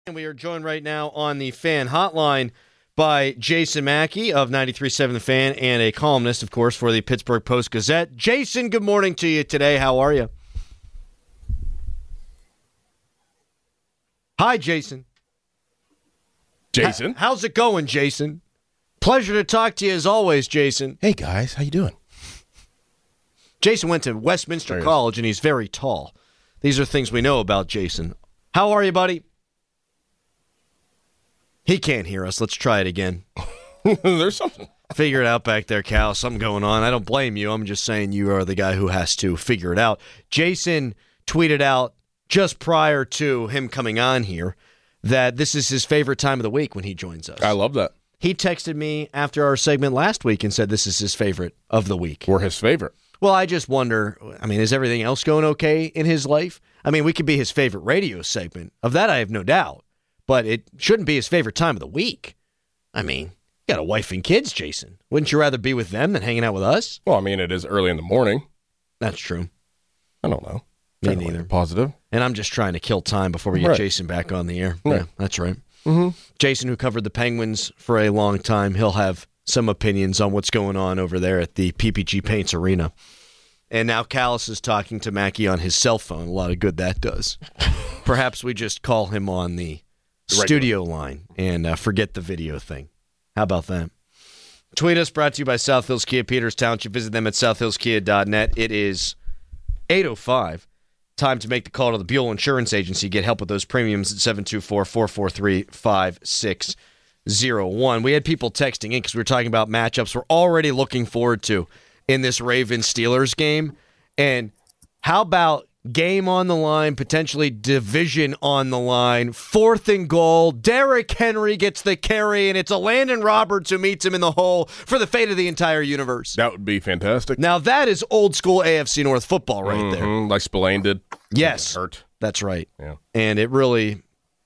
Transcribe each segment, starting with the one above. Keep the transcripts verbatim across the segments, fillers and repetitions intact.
And we are joined right now on the Fan Hotline by Jason Mackey of ninety-three point seven The Fan and a columnist, of course, for the Pittsburgh Post-Gazette. Jason, good morning to you today. How are you? Hi, Jason. Jason. H- how's it going, Jason? Pleasure to talk to you as always, Jason. Hey, guys. How you doing? Jason went to Westminster College, and he's very tall. These are things we know about Jason. How are you, buddy? He can't hear us. Let's try it again. There's something. Figure it out back there, Cal. Something going on. I don't blame you. I'm just saying you are the guy who has to figure it out. Jason tweeted out just prior to him coming on here that this is his favorite time of the week when he joins us. I love that. He texted me after our segment last week and said this is his favorite of the week. We're his favorite. Well, I just wonder, I mean, is everything else going okay in his life? I mean, we could be his favorite radio segment. Of that, I have no doubt. But it shouldn't be his favorite time of the week. I mean, you got a wife and kids, Jason. Wouldn't you rather be with them than hanging out with us? Well, I mean, it is early in the morning. That's true. I don't know. Me neither. Positive. And I'm just trying to kill time before we get right. Jason back on the air. Right. Yeah, that's right. Mm-hmm. Jason, who covered the Penguins for a long time, he'll have some opinions on what's going on over there at the P P G Paints Arena. And now Callis is talking to Mackey on his cell phone. A lot of good that does. Perhaps we just call him on the studio line and uh, forget the video thing. How about that? Tweet us, brought to you by South Hills Kia, Peters Township. Visit them at south hills kia dot net. It is eight oh five. Time to make the call to the Buell Insurance Agency. Get help with those premiums at seven two four, four four three, five six zero one. We had people texting in because we were talking about matchups we're already looking forward to in this Ravens-Steelers game. And how about game on the line, potentially division on the line, fourth and goal, Derrick Henry gets the carry, and it's a Landon Roberts who meets him in the hole for the fate of the entire universe. That would be fantastic. Now, that is old-school A F C North football right mm-hmm. there. Like Spillane did. Yes. Hurt. That's right. Yeah. And it really,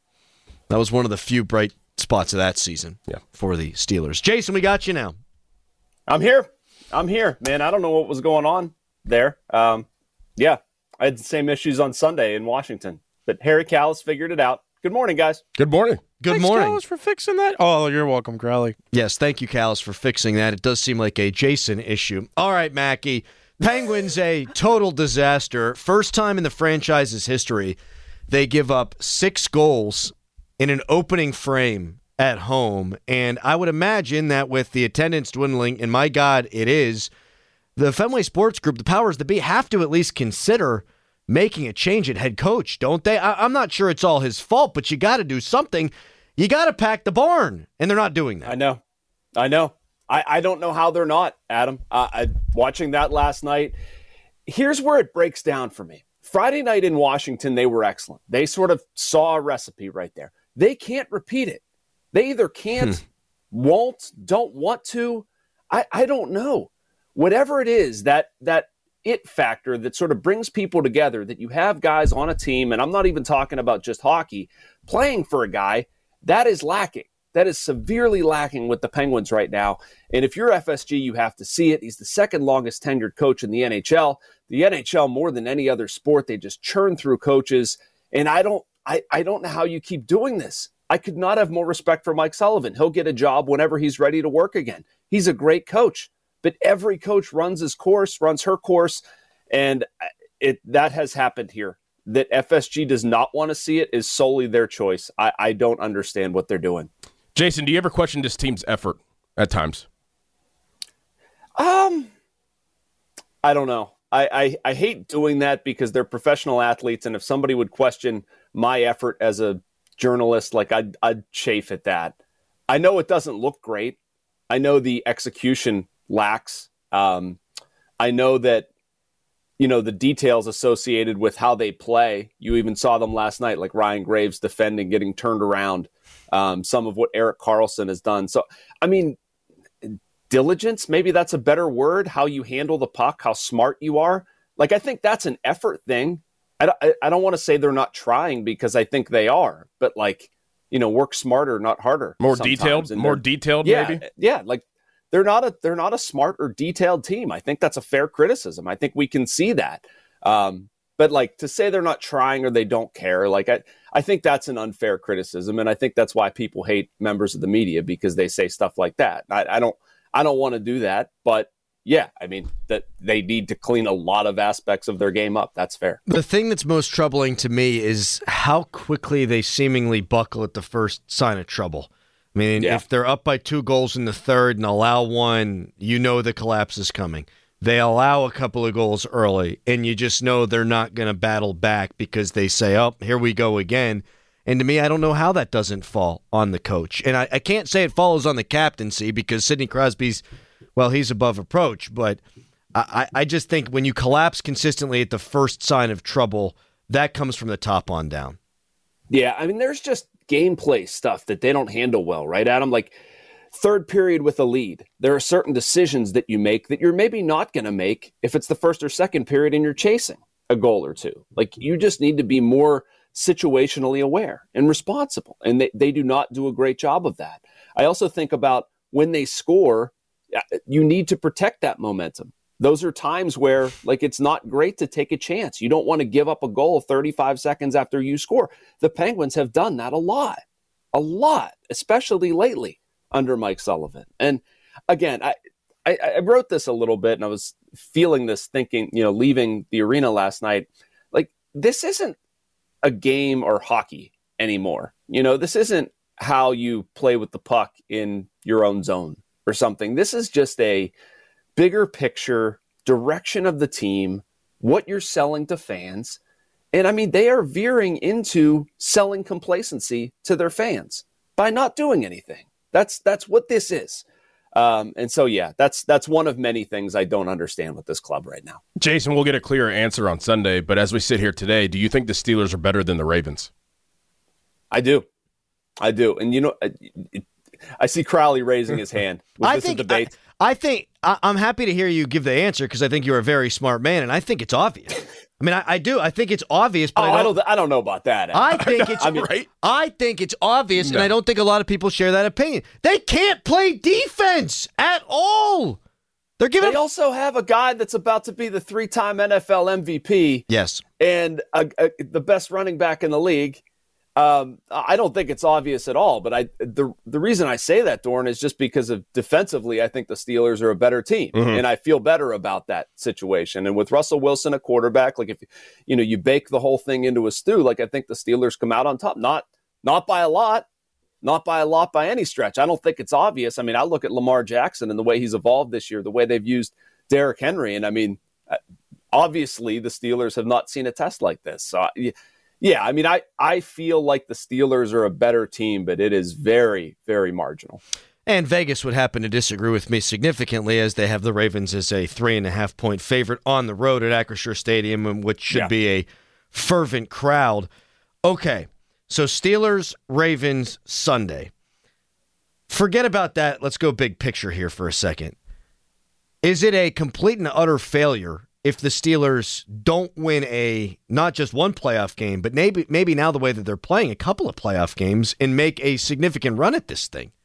that was one of the few bright spots of that season yeah. for the Steelers. Jason, we got you now. I'm here. I'm here, man. I don't know what was going on there. Um, yeah. I had the same issues on Sunday in Washington, but Harry Callis figured it out. Good morning, guys. Good morning. Good Thanks, morning. Callis, for fixing that. Oh, you're welcome, Crowley. Yes, thank you, Callis, for fixing that. It does seem like a Jason issue. All right, Mackey. Penguins, a total disaster. First time in the franchise's history, they give up six goals in an opening frame at home. And I would imagine that with the attendance dwindling, and my God, it is, the Fenway Sports Group, the powers that be, have to at least consider making a change at head coach, don't they? I- I'm not sure it's all his fault, but you got to do something. You got to pack the barn, and they're not doing that. I know. I know. I, I don't know how they're not, Adam. Uh, I, watching that last night, here's where it breaks down for me. Friday night in Washington, they were excellent. They sort of saw a recipe right there. They can't repeat it. They either can't, won't, don't want to. I, I don't know. Whatever it is, that that it factor that sort of brings people together, that you have guys on a team, and I'm not even talking about just hockey, playing for a guy, that is lacking. That is severely lacking with the Penguins right now. And if you're F S G, you have to see it. He's the second longest tenured coach in the N H L. The N H L, more than any other sport, they just churn through coaches. And I don't, I, I don't know how you keep doing this. I could not have more respect for Mike Sullivan. He'll get a job whenever he's ready to work again. He's a great coach. But every coach runs his course, runs her course, and it that has happened here. That F S G does not want to see it is solely their choice. I, I don't understand what they're doing. Jason, do you ever question this team's effort at times? Um, I don't know. I, I, I hate doing that because they're professional athletes, and if somebody would question my effort as a journalist, like I'd, I'd chafe at that. I know it doesn't look great. I know the execution lacks. Um, I know that, you know, the details associated with how they play. You even saw them last night, like Ryan Graves defending, getting turned around. Um, some of what Erik Karlsson has done. So, I mean, diligence, maybe that's a better word. How you handle the puck, how smart you are. Like, I think that's an effort thing. I, I, I don't want to say they're not trying because I think they are, but like, you know, work smarter, not harder. More detailed, more detailed, yeah, maybe. Yeah, like. They're not a they're not a smart or detailed team. I think that's a fair criticism. I think we can see that. Um, but like to say they're not trying or they don't care, like I, I think that's an unfair criticism, and I think that's why people hate members of the media, because they say stuff like that. I, I don't I don't want to do that, but yeah, I mean, that they need to clean a lot of aspects of their game up. That's fair. The thing that's most troubling to me is how quickly they seemingly buckle at the first sign of trouble. I mean, yeah. if they're up by two goals in the third and allow one, you know the collapse is coming. They allow a couple of goals early, and you just know they're not going to battle back because they say, oh, here we go again. And to me, I don't know how that doesn't fall on the coach. And I, I can't say it falls on the captaincy because Sidney Crosby's, well, he's above reproach. But I, I just think when you collapse consistently at the first sign of trouble, that comes from the top on down. Yeah, I mean, there's just gameplay stuff that they don't handle well, right, Adam? Like, third period with a lead, there are certain decisions that you make that you're maybe not going to make if it's the first or second period and you're chasing a goal or two. Like, you just need to be more situationally aware and responsible, and they, they do not do a great job of that. I also think about when they score, you need to protect that momentum. Those are times where, like, it's not great to take a chance. You don't want to give up a goal thirty-five seconds after you score. The Penguins have done that a lot, a lot, especially lately under Mike Sullivan. And again, I, I, I wrote this a little bit, and I was feeling this thinking, you know, leaving the arena last night, like, this isn't a game or hockey anymore. You know, this isn't how you play with the puck in your own zone or something. This is just a bigger picture direction of the team, what you're selling to fans. And I mean, they are veering into selling complacency to their fans by not doing anything. That's that's what this is. Um, and so, yeah, that's that's one of many things I don't understand with this club right now. Jason, we'll get a clearer answer on Sunday, but as we sit here today, do you think the Steelers are better than the Ravens? I do. I do. And, you know, I, I see Crowley raising his hand. Was I this think, a debate? I, I think I, I'm happy to hear you give the answer because I think you're a very smart man, and I think it's obvious. I mean, I, I do. I think it's obvious, but oh, I, don't, I don't. I don't know about that. I think it's I mean, right. I think it's obvious, No. and I don't think a lot of people share that opinion. They can't play defense at all. They're giving. They also have a guy that's about to be the three-time N F L M V P. Yes, and a, a, the best running back in the league. Um, I don't think it's obvious at all, but I the the reason I say that, Dorn, is just because of defensively, I think the Steelers are a better team, Mm-hmm. and I feel better about that situation. And with Russell Wilson a quarterback, like if you know you bake the whole thing into a stew, like I think the Steelers come out on top, not not by a lot, not by a lot by any stretch. I don't think it's obvious. I mean, I look at Lamar Jackson and the way he's evolved this year, the way they've used Derrick Henry, and I mean, obviously the Steelers have not seen a test like this. So. Yeah, I mean, I, I feel like the Steelers are a better team, but it is very, very marginal. and Vegas would happen to disagree with me significantly as they have the Ravens as a three and a half point favorite on the road at Acrisure Stadium, which should Yeah. be a fervent crowd. Okay, so Steelers, Ravens, Sunday. Forget about that. Let's go big picture here for a second. Is it a complete and utter failure if the Steelers don't win a, not just one playoff game, but maybe maybe now the way that they're playing, a couple of playoff games and make a significant run at this thing?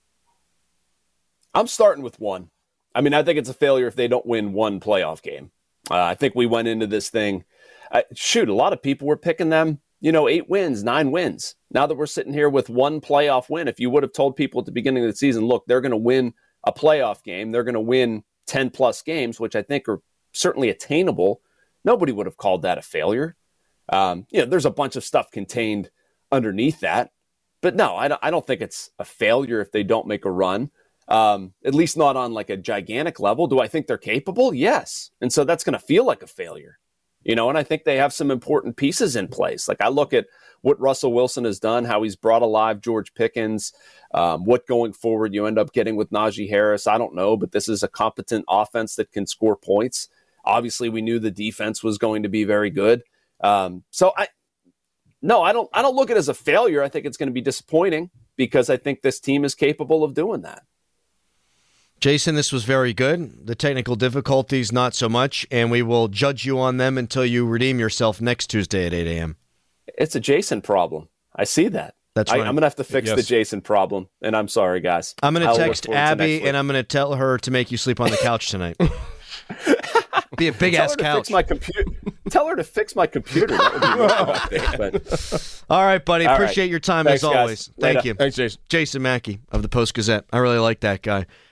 I'm starting with one. I mean, I think it's a failure if they don't win one playoff game. Uh, I think we went into this thing. Uh, shoot, a lot of people were picking them, you know, eight wins, nine wins. Now that we're sitting here with one playoff win, if you would have told people at the beginning of the season, look, they're going to win a playoff game, they're going to win ten plus games, which I think are certainly attainable, nobody would have called that a failure. Um, you know, there's a bunch of stuff contained underneath that. But no, I don't, I don't think it's a failure if they don't make a run, um, at least not on like a gigantic level. Do I think they're capable? Yes. And so that's going to feel like a failure, you know, and I think they have some important pieces in place. Like I look at what Russell Wilson has done, how he's brought alive George Pickens, um, what going forward you end up getting with Najee Harris. I don't know, but this is a competent offense that can score points. Obviously, we knew the defense was going to be very good. Um, so I, no, I don't. I don't look at it as a failure. I think it's going to be disappointing because I think this team is capable of doing that. Jason, this was very good. The technical difficulties, not so much, and we will judge you on them until you redeem yourself next Tuesday at eight a.m. It's a Jason problem. I see that. That's I, right. I'm going to have to fix Yes. the Jason problem, and I'm sorry, guys. I'm going to I'll look text forward to next Abby, week. and I'm going to tell her to make you sleep on the couch tonight. Be a big Tell ass her to couch. fix my computer. Tell her to fix my computer. That would be more productive, but- All right, buddy. All Appreciate right. your time Thanks, as guys. always. Thank Later. you. Thanks, Jason. Jason Mackey of the Post-Gazette. I really like that guy.